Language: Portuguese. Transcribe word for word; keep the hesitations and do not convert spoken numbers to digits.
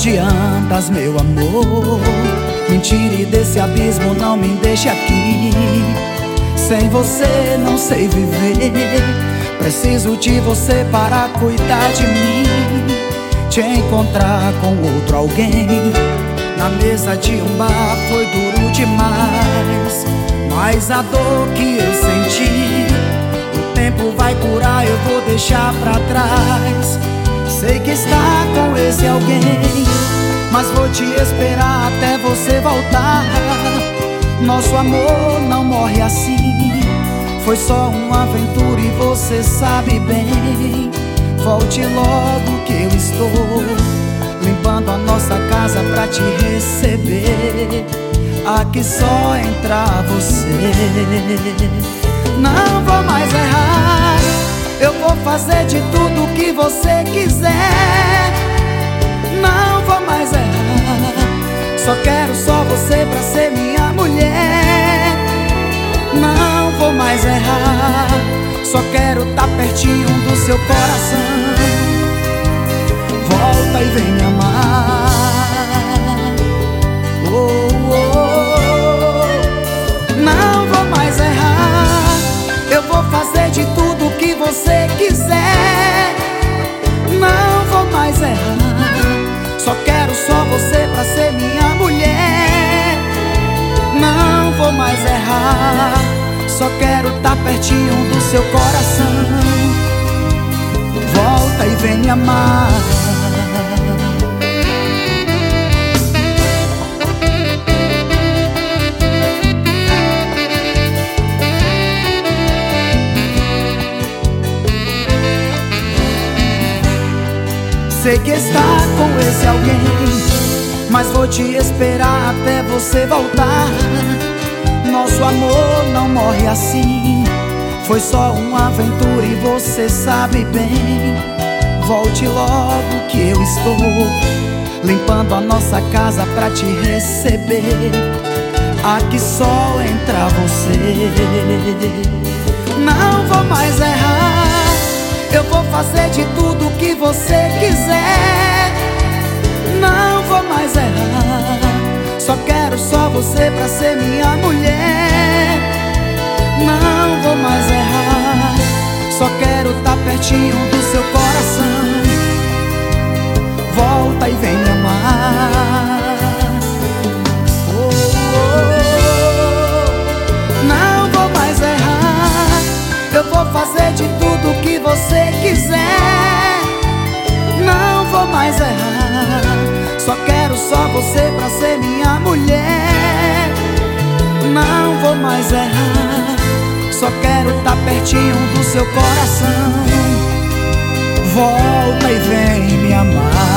onde andas, meu amor? Me tire desse abismo, não me deixe aqui. Sem você não sei viver. Preciso de você para cuidar de mim. Te encontrar com outro alguém na mesa de um bar foi duro demais. Mas a dor que eu senti, o tempo vai curar, eu vou deixar pra trás. Sei que está com esse alguém, mas vou te esperar até você voltar. Nosso amor não morre assim, foi só uma aventura e você sabe bem. Volte logo que eu estou limpando a nossa casa pra te receber. Aqui só entra você. Não vou mais errar, eu vou fazer de tudo que você quiser. Não vou mais errar, só quero só você pra ser minha mulher. Não vou mais errar, só quero tá pertinho do seu coração. Volta e vem me amar. Oh, oh, oh. Não vou mais errar, eu vou fazer de tudo que você quiser. Não vou mais errar, só quero só você pra ser minha mulher. Não vou mais errar, só quero tá pertinho do seu coração. Volta e vem me amar. Sei que está com esse alguém, mas vou te esperar até você voltar. Nosso amor não morre assim, foi só uma aventura e você sabe bem. Volte logo que eu estou limpando a nossa casa pra te receber. Aqui só entra você. Não vou mais errar, eu vou fazer de tudo que você quiser. Não vou mais errar, só quero só você pra ser minha mulher. Não vou mais errar, só quero tá pertinho do seu coração. Volta e vem me amar. Oh, oh, oh. Não vou mais errar, eu vou fazer de tudo que você quiser. Não vou mais errar, só quero só você pra ser minha mulher. Não vou mais errar, só quero tá pertinho do seu coração. Volta e vem me amar.